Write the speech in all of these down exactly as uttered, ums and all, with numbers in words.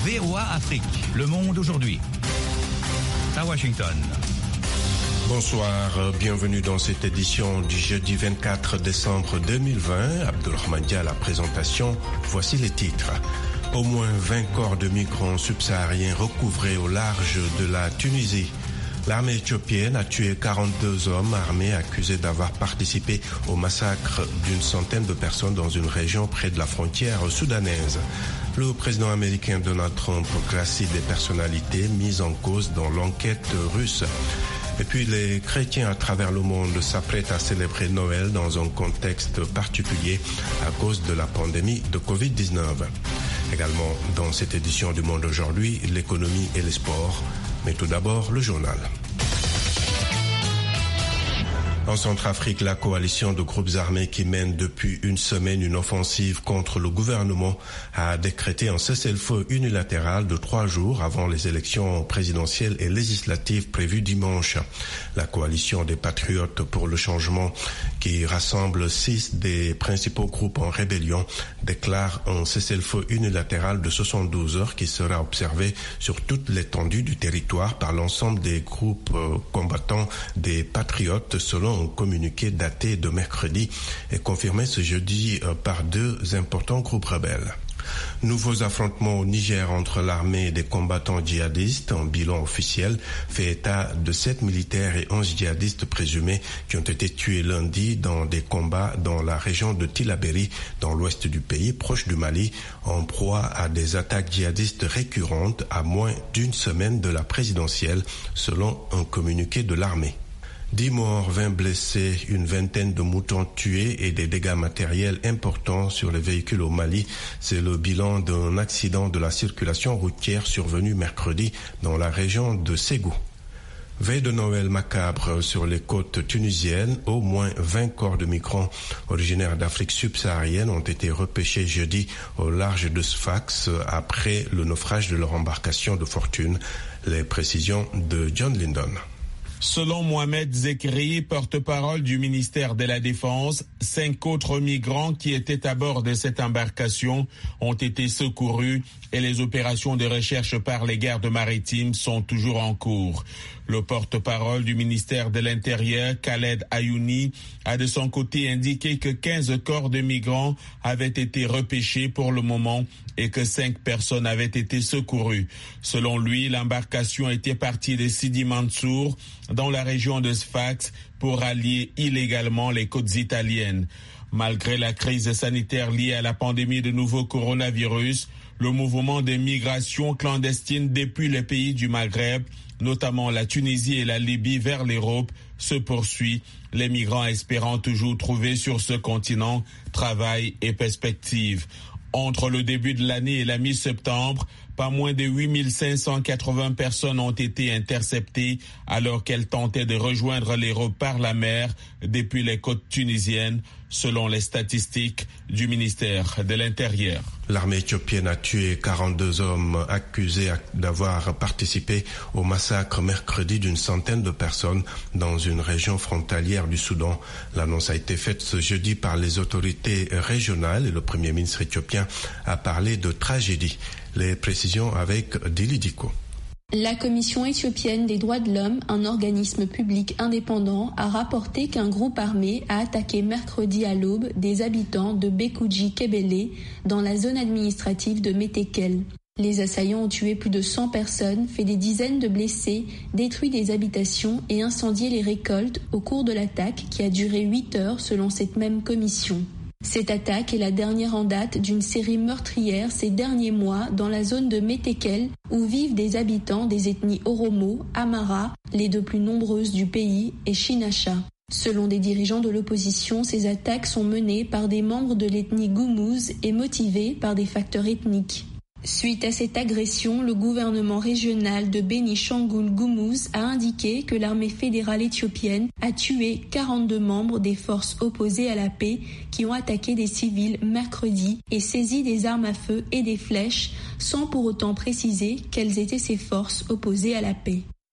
V O A Afrique, Le Monde aujourd'hui. À Washington. Bonsoir, bienvenue dans cette édition du jeudi vingt-quatre décembre deux mille vingt. Abdelrahman Dia à la présentation, voici les titres. Au moins vingt corps de migrants subsahariens recouvrés au large de la Tunisie. L'armée éthiopienne a tué quarante-deux hommes armés accusés d'avoir participé au massacre d'une centaine de personnes dans une région près de la frontière soudanaise. Le président américain Donald Trump gracie des personnalités mises en cause dans l'enquête russe. Et puis les chrétiens à travers le monde s'apprêtent à célébrer Noël dans un contexte particulier à cause de la pandémie de covid dix-neuf. Également dans cette édition du Monde aujourd'hui, l'économie et les sports. Mais tout d'abord, le journal. En Centrafrique, la coalition de groupes armés qui mène depuis une semaine une offensive contre le gouvernement a décrété un cessez-le-feu unilatéral de trois jours avant les élections présidentielles et législatives prévues dimanche. La coalition des Patriotes pour le changement, qui rassemble six des principaux groupes en rébellion, déclare un cessez-le-feu unilatéral de soixante-douze heures qui sera observé sur toute l'étendue du territoire par l'ensemble des groupes combattants des Patriotes, selon un communiqué daté de mercredi et confirmé ce jeudi par deux importants groupes rebelles. Nouveaux affrontements au Niger entre l'armée et des combattants djihadistes. Un bilan officiel fait état de sept militaires et onze djihadistes présumés qui ont été tués lundi dans des combats dans la région de Tillabéri, dans l'ouest du pays, proche du Mali, en proie à des attaques djihadistes récurrentes à moins d'une semaine de la présidentielle, selon un communiqué de l'armée. Dix morts, vingt blessés, une vingtaine de moutons tués et des dégâts matériels importants sur les véhicules au Mali. C'est le bilan d'un accident de la circulation routière survenu mercredi dans la région de Ségou. Veille de Noël macabre sur les côtes tunisiennes, au moins vingt corps de migrants originaires d'Afrique subsaharienne ont été repêchés jeudi au large de Sfax après le naufrage de leur embarcation de fortune. Les précisions de John Lyndon. Selon Mohamed Zekri, porte-parole du ministère de la Défense, cinq autres migrants qui étaient à bord de cette embarcation ont été secourus et les opérations de recherche par les gardes maritimes sont toujours en cours. Le porte-parole du ministère de l'Intérieur, Khaled Ayouni, a de son côté indiqué que quinze corps de migrants avaient été repêchés pour le moment et que cinq personnes avaient été secourues. Selon lui, l'embarcation était partie de Sidi Mansour, dans la région de Sfax, pour allier illégalement les côtes italiennes. Malgré la crise sanitaire liée à la pandémie de nouveau coronavirus, le mouvement des migrations clandestines depuis les pays du Maghreb, notamment la Tunisie et la Libye vers l'Europe, se poursuit, les migrants espérant toujours trouver sur ce continent travail et perspectives. Entre le début de l'année et la mi-septembre, pas moins de huit mille cinq cent quatre-vingts personnes ont été interceptées alors qu'elles tentaient de rejoindre l'Europe par la mer depuis les côtes tunisiennes, selon les statistiques du ministère de l'Intérieur. L'armée éthiopienne a tué quarante-deux hommes accusés d'avoir participé au massacre mercredi d'une centaine de personnes dans une région frontalière du Soudan. L'annonce a été faite ce jeudi par les autorités régionales et le premier ministre éthiopien a parlé de tragédie. Les précisions avec Dili Diko. La Commission éthiopienne des droits de l'homme, un organisme public indépendant, a rapporté qu'un groupe armé a attaqué mercredi à l'aube des habitants de Bekuji-Kebele dans la zone administrative de Metekel. Les assaillants ont tué plus de cent personnes, fait des dizaines de blessés, détruit des habitations et incendié les récoltes au cours de l'attaque qui a duré huit heures selon cette même commission. Cette attaque est la dernière en date d'une série meurtrière ces derniers mois dans la zone de Metekel où vivent des habitants des ethnies Oromo, Amara, les deux plus nombreuses du pays, et Chinasha. Selon des dirigeants de l'opposition, ces attaques sont menées par des membres de l'ethnie Gumuz et motivées par des facteurs ethniques. Suite à cette agression, le gouvernement régional de Bénishangul-Gumuz a indiqué que l'armée fédérale éthiopienne a tué quarante-deux membres des forces opposées à la paix qui ont attaqué des civils mercredi et saisi des armes à feu et des flèches, sans pour autant préciser quelles étaient ces forces opposées à la paix.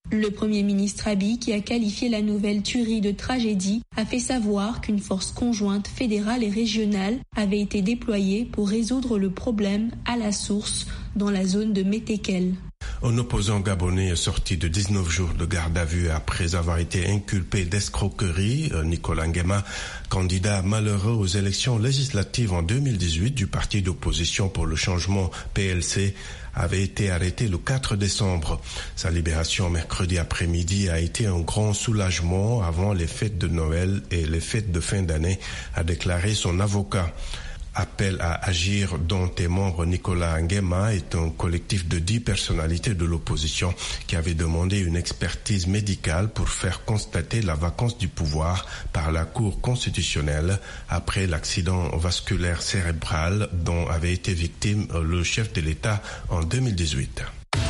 Le Premier ministre Abiy, qui a qualifié la nouvelle tuerie de tragédie, a fait savoir qu'une force conjointe fédérale et régionale avait été déployée pour résoudre le problème à la source dans la zone de Métékel. Un opposant gabonais est sorti de dix-neuf jours de garde à vue après avoir été inculpé d'escroquerie. Nicolas Nguema, candidat malheureux aux élections législatives en deux mille dix-huit du parti d'opposition pour le changement P L C, avait été arrêté le quatre décembre. Sa libération mercredi après-midi a été un grand soulagement avant les fêtes de Noël et les fêtes de fin d'année, a déclaré son avocat. Appel à agir dont est membre Nicolas Nguema est un collectif de dix personnalités de l'opposition qui avait demandé une expertise médicale pour faire constater la vacance du pouvoir par la Cour constitutionnelle après l'accident vasculaire cérébral dont avait été victime le chef de l'État en deux mille dix-huit.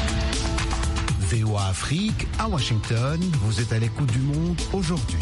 V O A Afrique, à Washington, vous êtes à l'écoute du monde aujourd'hui.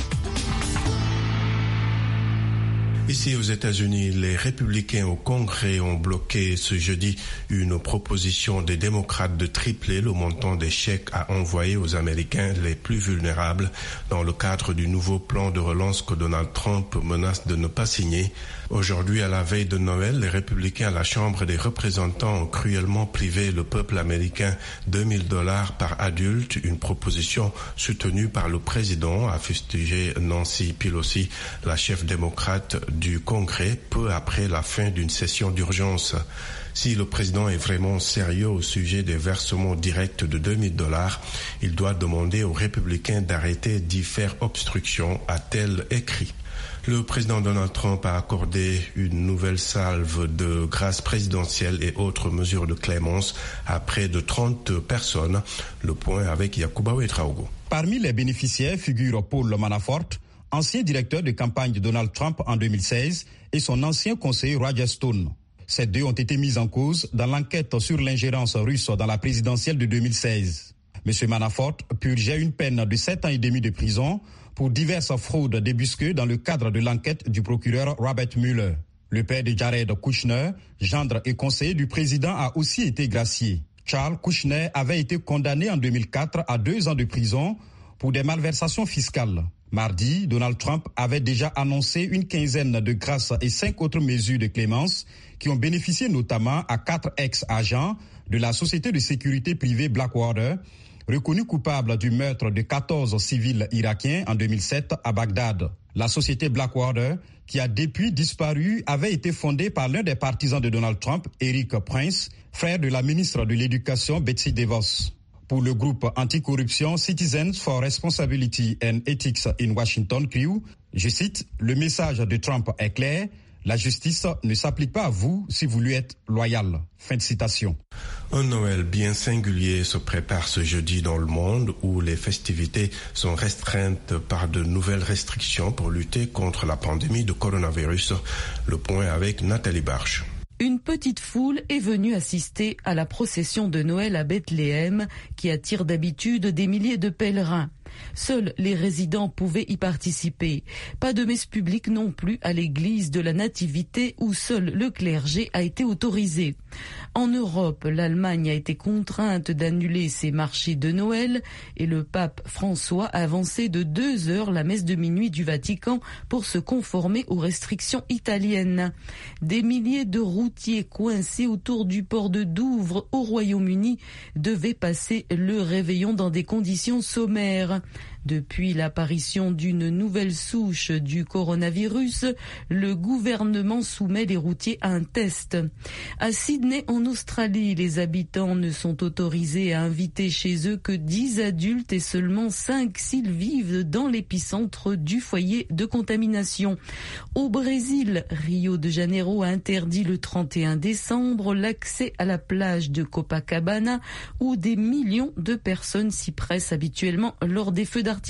Ici aux États-Unis, les républicains au Congrès ont bloqué ce jeudi une proposition des démocrates de tripler le montant des chèques à envoyer aux Américains les plus vulnérables dans le cadre du nouveau plan de relance que Donald Trump menace de ne pas signer. Aujourd'hui, à la veille de Noël, les républicains à la Chambre des représentants ont cruellement privé le peuple américain deux mille dollars par adulte, une proposition soutenue par le président, a fustigé Nancy Pelosi, la chef démocrate du Congrès, peu après la fin d'une session d'urgence. Si le président est vraiment sérieux au sujet des versements directs de deux mille dollars, il doit demander aux républicains d'arrêter d'y faire obstruction, a-t-elle écrit. Le président Donald Trump a accordé une nouvelle salve de grâce présidentielle et autres mesures de clémence à près de trente personnes. Le point avec Yacouba Ouedraogo. Parmi les bénéficiaires figurent Paul Manafort, ancien directeur de campagne de Donald Trump en deux mille seize, et son ancien conseiller Roger Stone. Ces deux ont été mis en cause dans l'enquête sur l'ingérence russe dans la présidentielle de deux mille seize. M. Manafort purgeait une peine de sept ans et demi de prison pour diverses fraudes débusquées dans le cadre de l'enquête du procureur Robert Mueller. Le père de Jared Kushner, gendre et conseiller du président, a aussi été gracié. Charles Kushner avait été condamné en deux mille quatre à deux ans de prison pour des malversations fiscales. Mardi, Donald Trump avait déjà annoncé une quinzaine de grâces et cinq autres mesures de clémence qui ont bénéficié notamment à quatre ex-agents de la société de sécurité privée Blackwater, reconnu coupable du meurtre de quatorze civils irakiens en deux mille sept à Bagdad. La société Blackwater, qui a depuis disparu, avait été fondée par l'un des partisans de Donald Trump, Eric Prince, frère de la ministre de l'Éducation Betsy DeVos. Pour le groupe anticorruption Citizens for Responsibility and Ethics in Washington, C R I W, je cite, « Le message de Trump est clair. La justice ne s'applique pas à vous si vous lui êtes loyal. » Fin de citation. Un Noël bien singulier se prépare ce jeudi dans le monde où les festivités sont restreintes par de nouvelles restrictions pour lutter contre la pandémie de coronavirus. Le point avec Nathalie Barche. Une petite foule est venue assister à la procession de Noël à Bethléem qui attire d'habitude des milliers de pèlerins. Seuls les résidents pouvaient y participer. Pas de messe publique non plus à l'église de la Nativité où seul le clergé a été autorisé. En Europe, l'Allemagne a été contrainte d'annuler ses marchés de Noël et le pape François a avancé de deux heures la messe de minuit du Vatican pour se conformer aux restrictions italiennes. Des milliers de routiers coincés autour du port de Douvres au Royaume-Uni devaient passer le réveillon dans des conditions sommaires. Depuis l'apparition d'une nouvelle souche du coronavirus, le gouvernement soumet les routiers à un test. À Sydney, en Australie, les habitants ne sont autorisés à inviter chez eux que dix adultes et seulement cinq s'ils vivent dans l'épicentre du foyer de contamination. Au Brésil, Rio de Janeiro a interdit le trente et un décembre l'accès à la plage de Copacabana où des millions de personnes s'y pressent habituellement lors des feux d'artifice.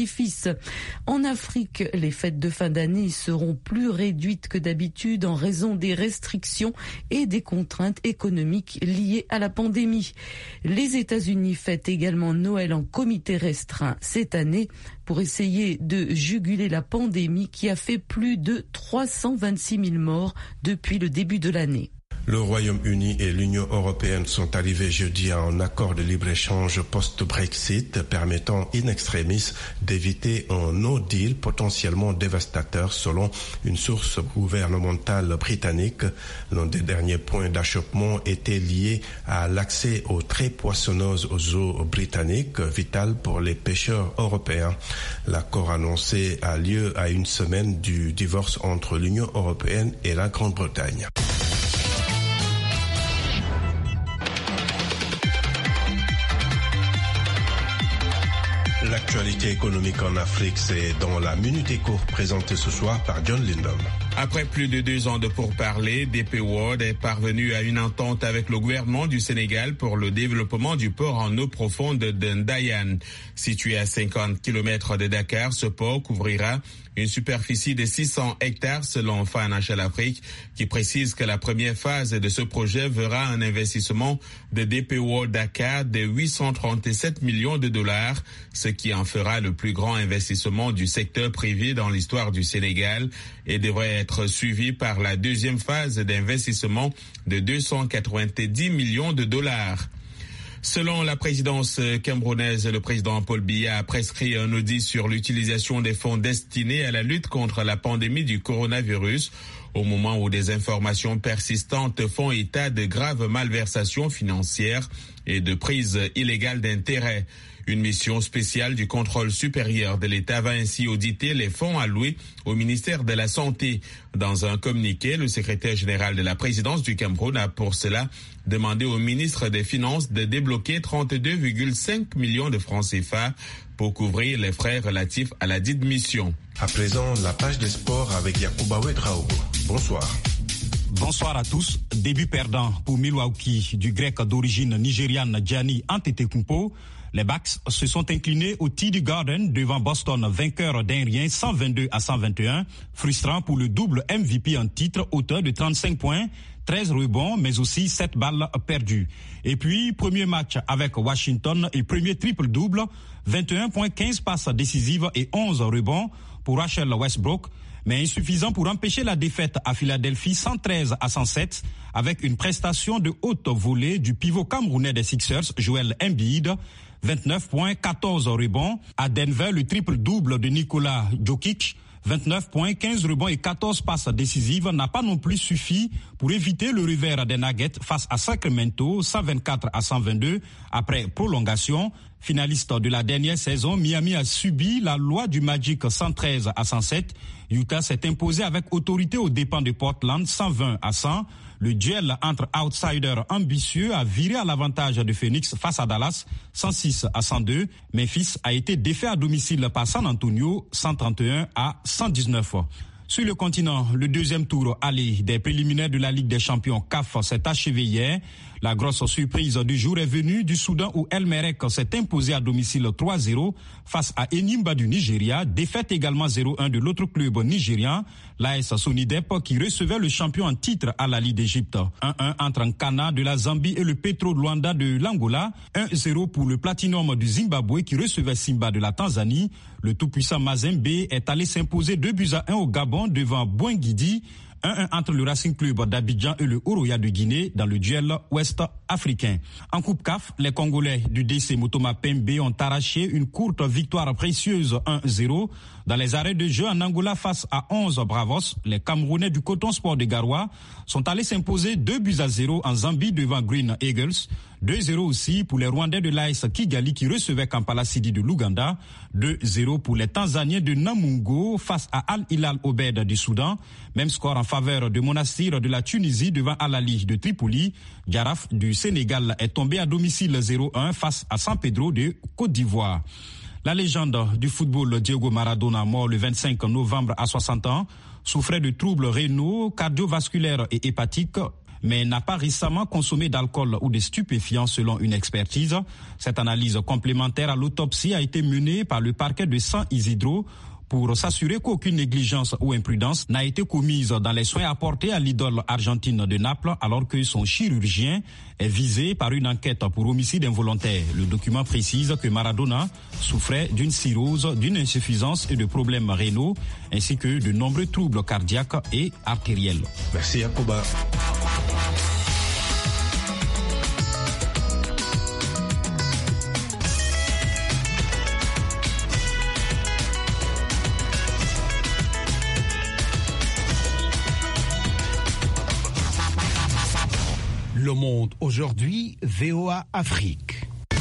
En Afrique, les fêtes de fin d'année seront plus réduites que d'habitude en raison des restrictions et des contraintes économiques liées à la pandémie. Les États-Unis fêtent également Noël en comité restreint cette année pour essayer de juguler la pandémie qui a fait plus de trois cent vingt-six mille morts depuis le début de l'année. Le Royaume-Uni et l'Union européenne sont arrivés jeudi à un accord de libre-échange post-Brexit permettant in extremis d'éviter un no deal potentiellement dévastateur selon une source gouvernementale britannique. L'un des derniers points d'achoppement était lié à l'accès aux très poissonneuses eaux britanniques, vital pour les pêcheurs européens. L'accord annoncé a lieu à une semaine du divorce entre l'Union européenne et la Grande-Bretagne. L'actualité économique en Afrique, c'est dans la Minute Éco présentée ce soir par John Lindom. Après plus de deux ans de pourparlers, D P World est parvenu à une entente avec le gouvernement du Sénégal pour le développement du port en eau profonde de Ndayane. Situé à cinquante kilomètres de Dakar, ce port couvrira une superficie de six cents hectares selon Financial Afrique, qui précise que la première phase de ce projet verra un investissement de D P World Dakar de huit cent trente-sept millions de dollars, ce qui en fera le plus grand investissement du secteur privé dans l'histoire du Sénégal et devrait être suivi par la deuxième phase d'investissement de deux cent quatre-vingt-dix millions de dollars. Selon la présidence camerounaise, le président Paul Biya a prescrit un audit sur l'utilisation des fonds destinés à la lutte contre la pandémie du coronavirus, au moment où des informations persistantes font état de graves malversations financières et de prise illégale d'intérêt. Une mission spéciale du contrôle supérieur de l'État va ainsi auditer les fonds alloués au ministère de la Santé. Dans un communiqué, le secrétaire général de la présidence du Cameroun a pour cela demandé au ministre des Finances de débloquer trente-deux virgule cinq millions de francs C F A pour couvrir les frais relatifs à la dite mission. À présent, la page des sports avec Yacouba Ouedraogo. Bonsoir. Bonsoir à tous. Début perdant pour Milwaukee du grec d'origine nigériane Gianni Antetokounmpo. Les Bucks se sont inclinés au T D Garden devant Boston, vainqueur d'un rien cent vingt-deux à cent vingt et un. Frustrant pour le double M V P en titre, auteur de trente-cinq points, treize rebonds, mais aussi sept balles perdues. Et puis, premier match avec Washington et premier triple-double, vingt et un points, quinze passes décisives et onze rebonds pour Russell Westbrook, mais insuffisant pour empêcher la défaite à Philadelphie cent treize à cent sept avec une prestation de haute volée du pivot camerounais des Sixers, Joel Embiid, vingt-neuf points, quatorze rebonds. À Denver, le triple-double de Nikola Jokic, vingt-neuf points, quinze rebonds et quatorze passes décisives n'a pas non plus suffi pour éviter le revers des Nuggets face à Sacramento, cent vingt-quatre à cent vingt-deux après prolongation. Finaliste de la dernière saison, Miami a subi la loi du Magic cent treize à cent sept. Utah s'est imposé avec autorité aux dépens de Portland, cent vingt à cent. Le duel entre outsiders ambitieux a viré à l'avantage de Phoenix face à Dallas, cent six à cent deux. Memphis a été défait à domicile par San Antonio, cent trente et un à cent dix-neuf. Sur le continent, le deuxième tour aller des préliminaires de la Ligue des champions C A F s'est achevé hier. La grosse surprise du jour est venue du Soudan où El Merreikh s'est imposé à domicile trois à zéro face à Enyimba du Nigeria. Défaite également zéro à un de l'autre club nigérian, l'A S Sonidep, qui recevait le champion en titre à la Ligue d'Égypte. un à un entre Nkana de la Zambie et le Petro Luanda de l'Angola. un à zéro pour le Platinum du Zimbabwe qui recevait Simba de la Tanzanie. Le tout-puissant Mazembe est allé s'imposer deux buts à un au Gabon devant Boinguidi. un à un entre le Racing Club d'Abidjan et le Oroya de Guinée dans le duel ouest-africain. En Coupe C A F, les Congolais du D C Motoma Pembe ont arraché une courte victoire précieuse un à zéro. Dans les arrêts de jeu en Angola face à onze Bravos, les Camerounais du Coton Sport de Garoua sont allés s'imposer deux buts à zéro en Zambie devant Green Eagles. deux à zéro aussi pour les Rwandais de l'A S Kigali qui recevaient Kampala Sidi de l'Ouganda. deux à zéro pour les Tanzaniens de Namungo face à Al Hilal Obed du Soudan. Même score en faveur de Monastir de la Tunisie devant Al Ahly de Tripoli. Jaraf du Sénégal est tombé à domicile zéro à un face à San Pedro de Côte d'Ivoire. La légende du football Diego Maradona, mort le vingt-cinq novembre à soixante ans, souffrait de troubles rénaux, cardiovasculaires et hépatiques, mais n'a pas récemment consommé d'alcool ou de stupéfiants selon une expertise. Cette analyse complémentaire à l'autopsie a été menée par le parquet de San Isidro pour s'assurer qu'aucune négligence ou imprudence n'a été commise dans les soins apportés à l'idole argentine de Naples alors que son chirurgien est visé par une enquête pour homicide involontaire. Le document précise que Maradona souffrait d'une cirrhose, d'une insuffisance et de problèmes rénaux ainsi que de nombreux troubles cardiaques et artériels. Merci Yacouba. Monde aujourd'hui, V O A Afrique.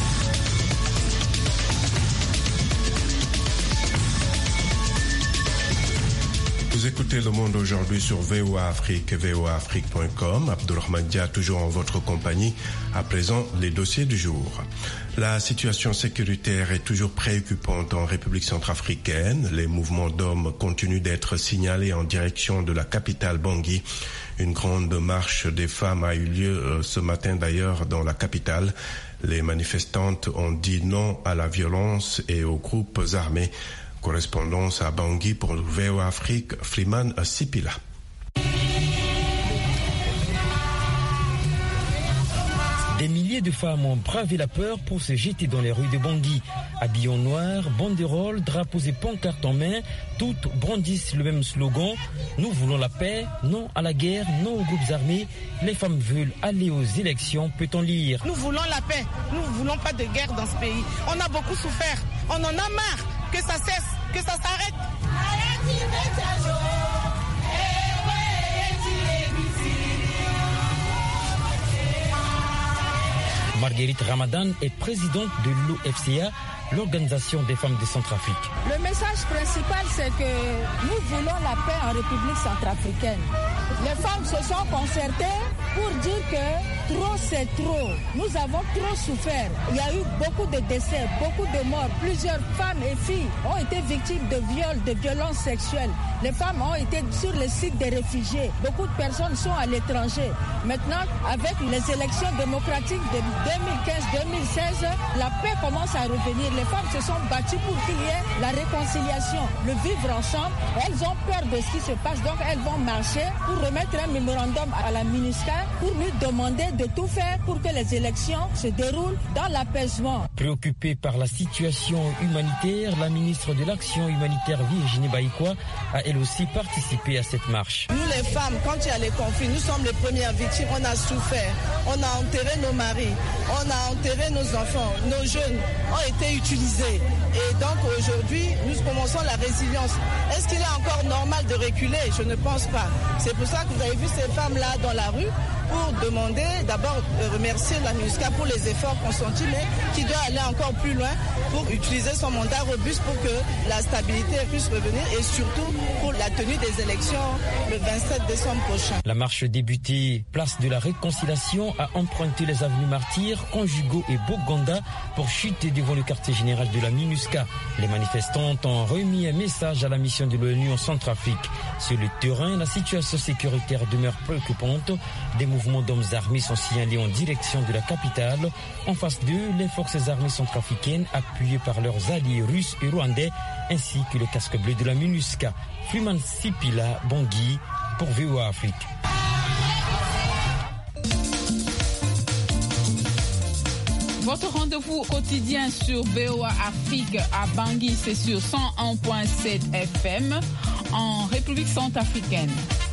Vous écoutez Le Monde aujourd'hui sur V O A Afrique et V O A Afrique point com. Abdourahmane Dia toujours en votre compagnie. À présent, les dossiers du jour. La situation sécuritaire est toujours préoccupante en République centrafricaine. Les mouvements d'hommes continuent d'être signalés en direction de la capitale Bangui. Une grande marche des femmes a eu lieu ce matin d'ailleurs dans la capitale. Les manifestantes ont dit non à la violence et aux groupes armés. Correspondance à Bangui pour V O A Afrique, Freeman Sipila. Des milliers de femmes ont bravé la peur pour se jeter dans les rues de Bangui. Habillées en noir, banderoles, drapeaux et pancartes en main, toutes brandissent le même slogan. Nous voulons la paix, non à la guerre, non aux groupes armés. Les femmes veulent aller aux élections, peut-on lire. Nous voulons la paix, nous ne voulons pas de guerre dans ce pays. On a beaucoup souffert, on en a marre, que ça cesse, que ça s'arrête. Marguerite Ramadan est présidente de l'O F C A, l'Organisation des femmes de Centrafrique. Le message principal, c'est que nous voulons la paix en République centrafricaine. Les femmes se sont concertées pour dire que trop c'est trop. Nous avons trop souffert. Il y a eu beaucoup de décès, beaucoup de morts. Plusieurs femmes et filles ont été victimes de viols, de violences sexuelles. Les femmes ont été sur les sites des réfugiés. Beaucoup de personnes sont à l'étranger. Maintenant, avec les élections démocratiques de deux mille quinze deux mille seize, la paix commence à revenir. Les femmes se sont battues pour qu'il y ait la réconciliation, le vivre ensemble. Elles ont peur de ce qui se passe, donc elles vont marcher pour remettre un mémorandum à la MINUSCA pour lui demander de tout faire pour que les élections se déroulent dans l'apaisement. Préoccupée par la situation humanitaire, la ministre de l'Action humanitaire Virginie Baïkwa a elle aussi participé à cette marche. Nous les femmes, quand il y a les conflits, nous sommes les premières victimes, on a souffert, on a enterré nos maris, on a enterré nos enfants, nos jeunes ont été utilisés. Et donc aujourd'hui, nous commençons la résilience. Est-ce qu'il est encore normal de reculer? Je ne pense pas. C'est pour ça que vous avez vu ces femmes-là dans la rue pour demander, d'abord remercier la MINUSCA pour les efforts consentis, mais qui doit aller encore plus loin pour utiliser son mandat robuste pour que la stabilité puisse revenir et surtout pour la tenue des élections le vingt-sept décembre prochain. La marche débutée place de la réconciliation a emprunté les avenues Martyrs, Conjugo et Boganda pour chuter devant le quartier général de la MINUSCA. Les manifestants ont remis un message à la mission de l'ONU en Centrafrique. Sur le terrain, la situation sécuritaire demeure préoccupante. Des mouvements d'hommes armés sont signalés en direction de la capitale. En face d'eux, les forces armées centrafricaines appuyées par leurs alliés russes et rwandais, ainsi que le casque bleu de la MINUSCA. Freeman Sipila, Bangui, pour V O A Afrique. Votre rendez-vous quotidien sur V O A Afrique à Bangui, c'est sur cent un virgule sept F M en République centrafricaine.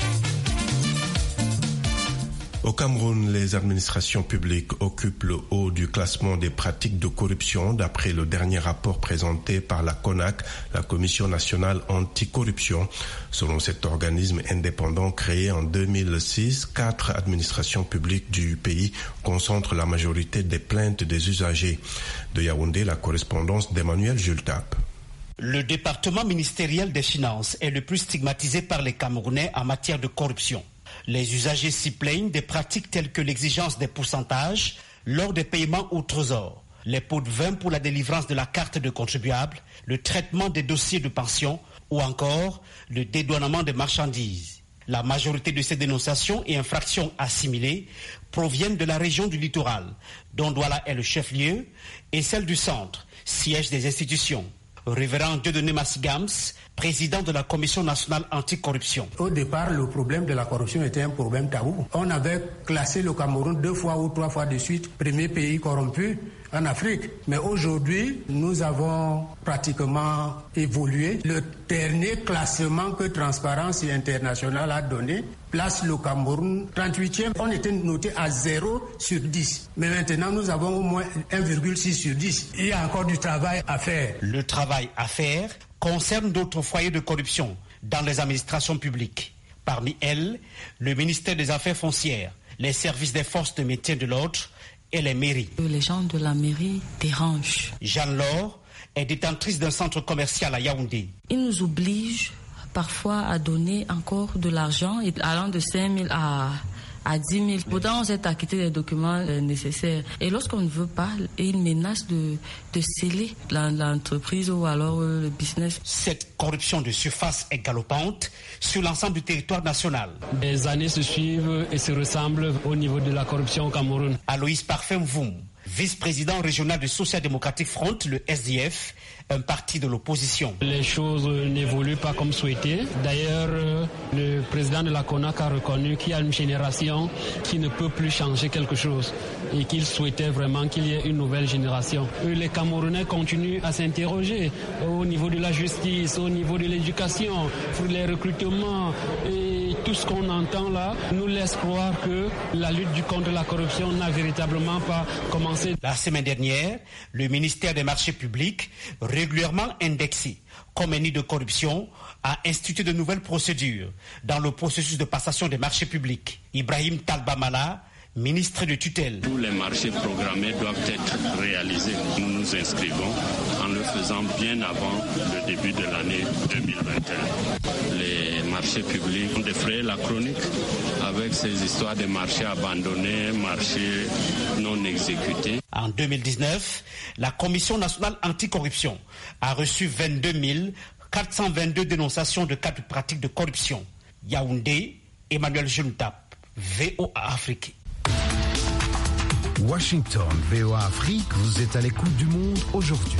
Au Cameroun, les administrations publiques occupent le haut du classement des pratiques de corruption d'après le dernier rapport présenté par la CONAC, la Commission nationale anticorruption. Selon cet organisme indépendant créé en deux mille six, quatre administrations publiques du pays concentrent la majorité des plaintes des usagers. De Yaoundé, la correspondance d'Emmanuel Jultap. Le département ministériel des Finances est le plus stigmatisé par les Camerounais en matière de corruption. Les usagers s'y plaignent des pratiques telles que l'exigence des pourcentages lors des paiements au trésor, les pots de vin pour la délivrance de la carte de contribuable, le traitement des dossiers de pension ou encore le dédouanement des marchandises. La majorité de ces dénonciations et infractions assimilées proviennent de la région du littoral, dont Douala est le chef-lieu, et celle du centre, siège des institutions. Révérend Dieudonné Massigams, président de la Commission nationale anticorruption. Au départ, le problème de la corruption était un problème tabou. On avait classé le Cameroun deux fois ou trois fois de suite, premier pays corrompu en Afrique. Mais aujourd'hui, nous avons pratiquement évolué. Le dernier classement que Transparency International a donné place le Cameroun trente-huitième. On était noté à zéro sur dix. Mais maintenant, nous avons au moins un virgule six sur dix. Il y a encore du travail à faire. Le travail à faire concerne d'autres foyers de corruption dans les administrations publiques. Parmi elles, le ministère des Affaires foncières, les services des forces de maintien de l'ordre et les mairies. Les gens de la mairie dérangent. Jeanne-Laure est détentrice d'un centre commercial à Yaoundé. Ils nous obligent parfois à donner encore de l'argent, allant de cinq mille à... à dix mille. Pourtant, on s'est acquitté des documents euh, nécessaires. Et lorsqu'on ne veut pas, ils menacent de, de sceller l'entreprise ou alors euh, le business. Cette corruption de surface est galopante sur l'ensemble du territoire national. Les années se suivent et se ressemblent au niveau de la corruption au Cameroun. Aloïs Parfum-Voum, vice-président régional du Social Democratic Front, le S D F, un parti de l'opposition. Les choses n'évoluent pas comme souhaité. D'ailleurs, le président de la CONAC a reconnu qu'il y a une génération qui ne peut plus changer quelque chose et qu'il souhaitait vraiment qu'il y ait une nouvelle génération. Les Camerounais continuent à s'interroger au niveau de la justice, au niveau de l'éducation, pour les recrutements et tout ce qu'on entend là nous laisse croire que la lutte contre la corruption n'a véritablement pas commencé. La semaine dernière, le ministère des Marchés publics, régulièrement indexé comme un nid de corruption, a institué de nouvelles procédures dans le processus de passation des marchés publics. Ibrahim Talbamala, ministre de tutelle. Tous les marchés programmés doivent être réalisés. Nous nous inscrivons en le faisant bien avant le début de l'année deux mille vingt et un. Les marchés publics ont défrayé la chronique avec ces histoires de marchés abandonnés, marchés non exécutés. En deux mille dix-neuf, la Commission nationale anticorruption a reçu vingt-deux mille quatre cent vingt-deux dénonciations de cas de pratiques de corruption. Yaoundé, Emmanuel Juntap, V O A Afrique. Washington, V O A Afrique, vous êtes à l'écoute du monde aujourd'hui.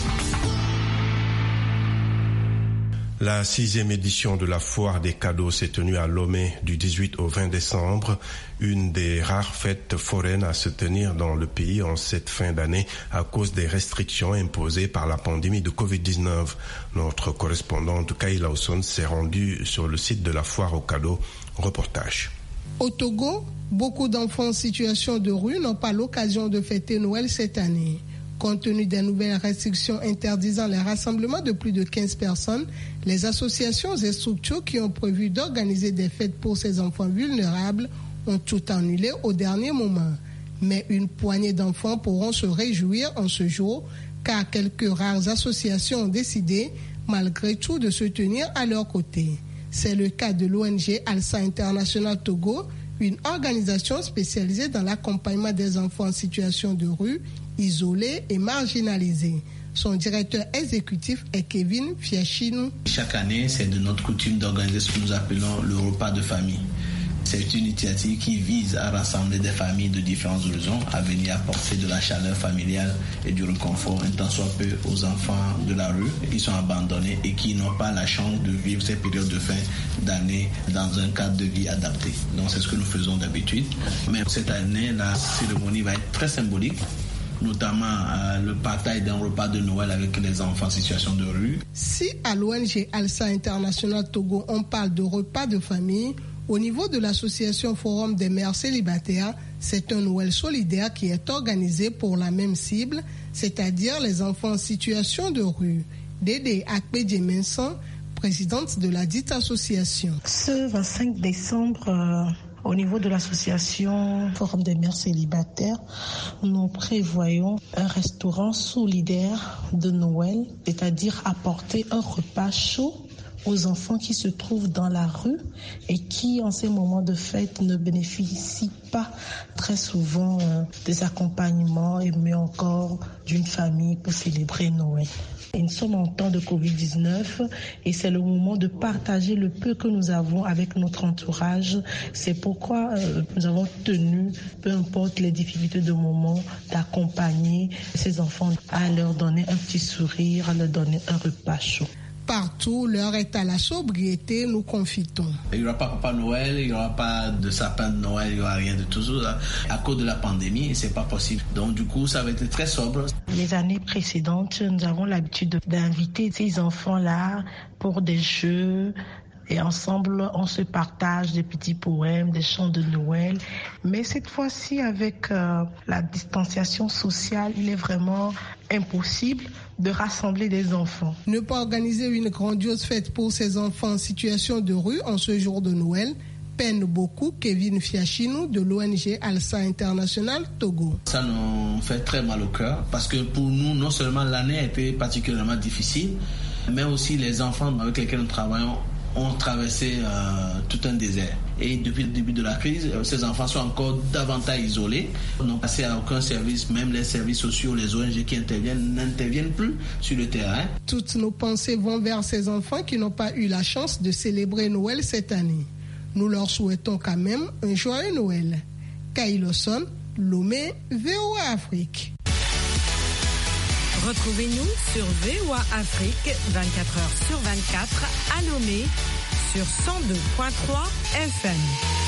La sixième édition de la Foire des cadeaux s'est tenue à Lomé du dix-huit au vingt décembre, une des rares fêtes foraines à se tenir dans le pays en cette fin d'année à cause des restrictions imposées par la pandémie de covid dix-neuf. Notre correspondante Kayla Osson s'est rendue sur le site de la Foire aux cadeaux. Reportage. Au Togo, beaucoup d'enfants en situation de rue n'ont pas l'occasion de fêter Noël cette année. Compte tenu des nouvelles restrictions interdisant les rassemblements de plus de quinze personnes, les associations et structures qui ont prévu d'organiser des fêtes pour ces enfants vulnérables ont tout annulé au dernier moment. Mais une poignée d'enfants pourront se réjouir en ce jour, car quelques rares associations ont décidé, malgré tout, de se tenir à leur côté. C'est le cas de l'O N G Alsa International Togo, une organisation spécialisée dans l'accompagnement des enfants en situation de rue, isolés et marginalisés. Son directeur exécutif est Kevin Fiachino. Chaque année, c'est de notre coutume d'organiser ce que nous appelons le repas de famille. C'est une initiative qui vise à rassembler des familles de différents horizons, à venir apporter de la chaleur familiale et du réconfort, un tant soit peu aux enfants de la rue qui sont abandonnés et qui n'ont pas la chance de vivre ces périodes de fin d'année dans un cadre de vie adapté. Donc c'est ce que nous faisons d'habitude. Mais cette année, la cérémonie va être très symbolique, notamment euh, le partage d'un repas de Noël avec les enfants en situation de rue. Si à l'O N G Alsa International Togo, on parle de repas de famille, au niveau de l'association Forum des mères célibataires, c'est un Noël solidaire qui est organisé pour la même cible, c'est-à-dire les enfants en situation de rue. Dédé Akpedjemensan, présidente de la dite association. Ce vingt-cinq décembre, euh, au niveau de l'association Forum des mères célibataires, nous prévoyons un restaurant solidaire de Noël, c'est-à-dire apporter un repas chaud aux enfants qui se trouvent dans la rue et qui, en ces moments de fête, ne bénéficient pas très souvent euh, des accompagnements et mieux encore d'une famille pour célébrer Noël. Et nous sommes en temps de covid dix-neuf et c'est le moment de partager le peu que nous avons avec notre entourage. C'est pourquoi euh, nous avons tenu, peu importe les difficultés de moment, d'accompagner ces enfants, à leur donner un petit sourire, à leur donner un repas chaud. Partout, l'heure est à la sobriété, nous confitons. Il n'y aura pas Papa Noël, il n'y aura pas de sapin de Noël, il n'y aura rien de tout ça. À cause de la pandémie, c'est pas possible. Donc du coup, ça va être très sobre. Les années précédentes, nous avons l'habitude d'inviter ces enfants-là pour des jeux. Et ensemble, on se partage des petits poèmes, des chants de Noël. Mais cette fois-ci, avec euh, la distanciation sociale, il est vraiment impossible de rassembler des enfants. Ne pas organiser une grandiose fête pour ces enfants en situation de rue en ce jour de Noël peine beaucoup Kevin Fiachinou de l'O N G Alsa International Togo. Ça nous fait très mal au cœur parce que pour nous, non seulement l'année a été particulièrement difficile, mais aussi les enfants avec lesquels nous travaillons ont traversé euh, tout un désert. Et depuis le début de la crise, euh, ces enfants sont encore davantage isolés, n'ont passé à aucun service, même les services sociaux, les O N G qui interviennent n'interviennent plus sur le terrain. Toutes nos pensées vont vers ces enfants qui n'ont pas eu la chance de célébrer Noël cette année. Nous leur souhaitons quand même un joyeux Noël. Kaïloson, Lomé, V O A Afrique. Retrouvez-nous sur V O A Afrique vingt-quatre heures sur vingt-quatre à Lomé sur cent deux virgule trois F M.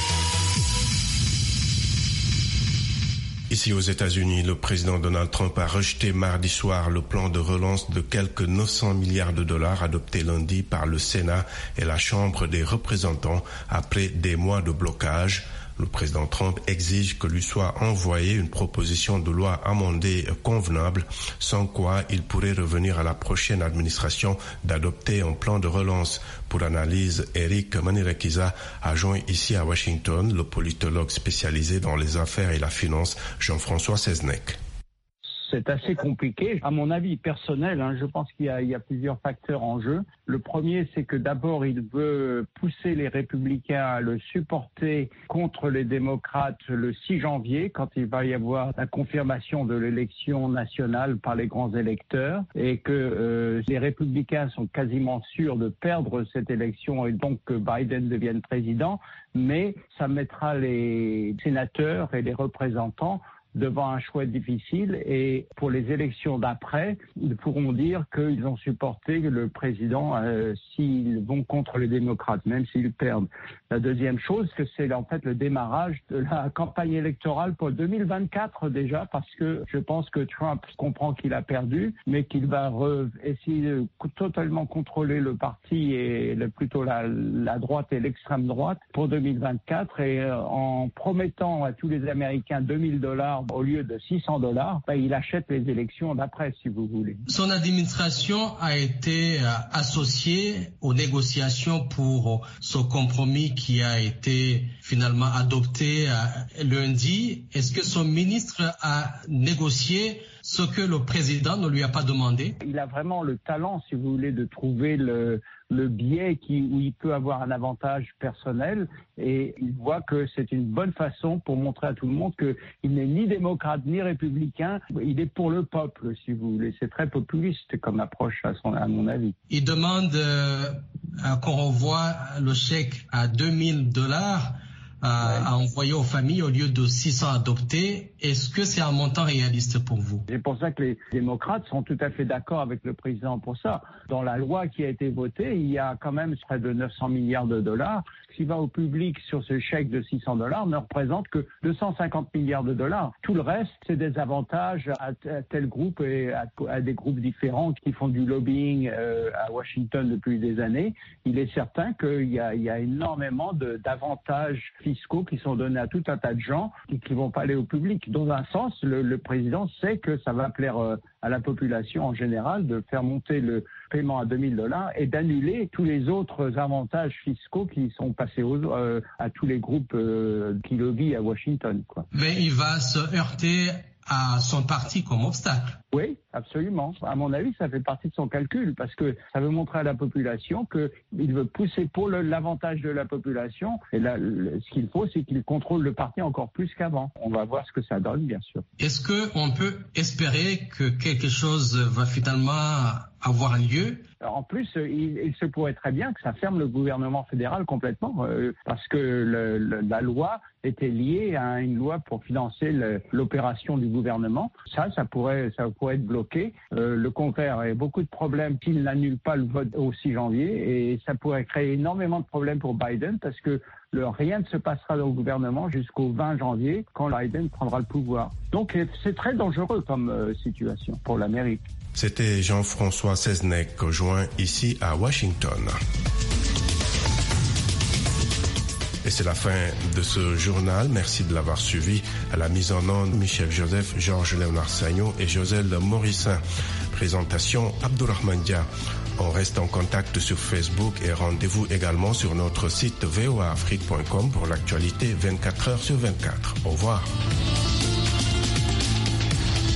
Ici aux États-Unis, le président Donald Trump a rejeté mardi soir le plan de relance de quelques neuf cents milliards de dollars adopté lundi par le Sénat et la Chambre des représentants après des mois de blocage. Le président Trump exige que lui soit envoyée une proposition de loi amendée convenable, sans quoi il pourrait revenir à la prochaine administration d'adopter un plan de relance. Pour analyse, Eric Manirekiza a joint ici à Washington le politologue spécialisé dans les affaires et la finance, Jean-François Seznec. C'est assez compliqué. À mon avis personnel, hein, je pense qu'il y a, il y a plusieurs facteurs en jeu. Le premier, c'est que d'abord, il veut pousser les républicains à le supporter contre les démocrates le six janvier, quand il va y avoir la confirmation de l'élection nationale par les grands électeurs, et que euh, les républicains sont quasiment sûrs de perdre cette élection et donc que Biden devienne président, mais ça mettra les sénateurs et les représentants devant un choix difficile, et pour les élections d'après, ils pourront dire qu'ils ont supporté le président euh, s'ils vont contre les démocrates, même s'ils perdent. La deuxième chose, que c'est en fait le démarrage de la campagne électorale pour deux mille vingt-quatre déjà, parce que je pense que Trump comprend qu'il a perdu, mais qu'il va re- essayer de totalement contrôler le parti et le, plutôt la, la droite et l'extrême droite pour deux mille vingt-quatre, et euh, en promettant à tous les Américains deux mille dollars au lieu de six cents dollars, ben, il achète les élections d'après, si vous voulez. Son administration a été euh, associée aux négociations pour ce compromis qui a été finalement adopté euh, lundi. Est-ce que son ministre a négocié ce que le président ne lui a pas demandé? Il a vraiment le talent, si vous voulez, de trouver le, le biais qui, où il peut avoir un avantage personnel, et il voit que c'est une bonne façon pour montrer à tout le monde qu'il n'est ni démocrate ni républicain, il est pour le peuple, si vous voulez. C'est très populiste comme approche, à, son, à mon avis. Il demande euh, qu'on renvoie le chèque à deux mille dollars. À, ouais. à envoyer aux familles au lieu de six cents adoptés. Est-ce que c'est un montant réaliste pour vous? C'est pour ça que les démocrates sont tout à fait d'accord avec le président pour ça. Dans la loi qui a été votée, il y a quand même près de neuf cents milliards de dollars. Ce qui va au public sur ce chèque de six cents dollars ne représente que deux cent cinquante milliards de dollars. Tout le reste, c'est des avantages à, à tel groupe et à, à des groupes différents qui font du lobbying euh, à Washington depuis des années. Il est certain qu'il y a, il y a énormément de, d'avantages fiscaux qui sont donnés à tout un tas de gens et qui ne vont pas aller au public. Dans un sens, le, le président sait que ça va plaire euh, à la population en général de faire monter le paiement à deux mille dollars et d'annuler tous les autres avantages fiscaux qui sont passés aux, euh, à tous les groupes euh, qui lobbyent à Washington, quoi. Mais il va se heurter à son parti comme obstacle. Oui, absolument. À mon avis, ça fait partie de son calcul, parce que ça veut montrer à la population qu'il veut pousser pour le, l'avantage de la population. Et là, le, ce qu'il faut, c'est qu'il contrôle le parti encore plus qu'avant. On va voir ce que ça donne, bien sûr. Est-ce qu'on peut espérer que quelque chose va finalement avoir lieu? Alors, en plus, il, il se pourrait très bien que ça ferme le gouvernement fédéral complètement, euh, parce que le, le, la loi était liée à une loi pour financer le, l'opération du gouvernement. Ça, ça pourrait, ça pourrait être bloqué. Euh, le Congrès aurait beaucoup de problèmes s'il n'annule pas le vote au six janvier, et ça pourrait créer énormément de problèmes pour Biden, parce que le, rien ne se passera dans le gouvernement jusqu'au vingt janvier, quand Biden prendra le pouvoir. Donc c'est très dangereux comme euh, situation pour l'Amérique. C'était Jean-François Seznec, joint ici à Washington. Et c'est la fin de ce journal. Merci de l'avoir suivi. À la mise en onde, Michel Joseph, Georges Léonard Sagnon et Joselle Morissin. Présentation, Abdourahmane Dia. On reste en contact sur Facebook et rendez-vous également sur notre site v o a afrique point com pour l'actualité vingt-quatre heures sur vingt-quatre. Au revoir.